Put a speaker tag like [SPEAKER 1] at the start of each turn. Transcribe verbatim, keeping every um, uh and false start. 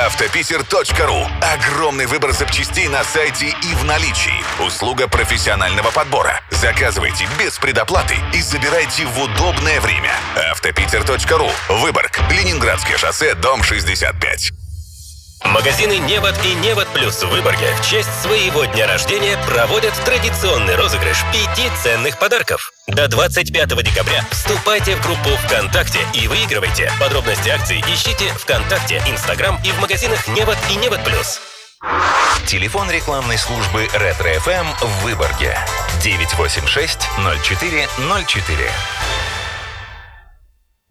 [SPEAKER 1] автопитер точка ру. Огромный выбор запчастей на сайте и в наличии. Услуга профессионального подбора. Заказывайте без предоплаты и забирайте в удобное время. автопитер точка ру. Выборг. Ленинградское шоссе, дом шестьдесят пять.
[SPEAKER 2] Магазины «Невод» и «Невод Плюс» в Выборге в честь своего дня рождения проводят традиционный розыгрыш пяти ценных подарков. До двадцать пятого декабря вступайте в группу ВКонтакте и выигрывайте. Подробности акций ищите ВКонтакте, Инстаграм и в магазинах «Невод» и «Невод Плюс».
[SPEAKER 3] Телефон рекламной службы «Ретро-эф эм» в Выборге. девять восемь шесть ноль четыре ноль четыре.